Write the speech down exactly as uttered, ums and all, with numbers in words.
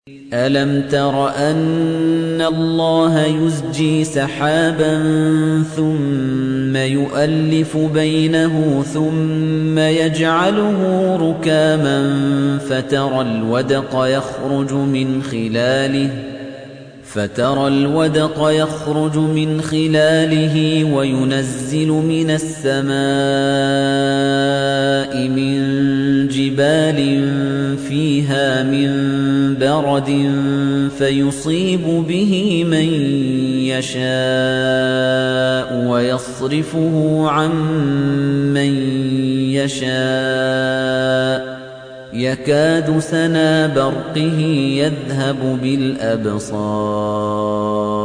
أَلَمْ تَرَ أَنَّ اللَّهَ يُزْجِي سَحَابًا ثُمَّ يُؤَلِّفُ بَيْنَهُ ثُمَّ يَجْعَلُهُ رُكَامًا فَتَرَى الْوَدْقَ يَخْرُجُ مِنْ خِلَالِهِ فترى الودق يخرج من خلاله وينزل من السماء من جبال فيها من برد فيصيب به من يشاء ويصرفه عن من يشاء يكاد سنا برقه يذهب بالأبصار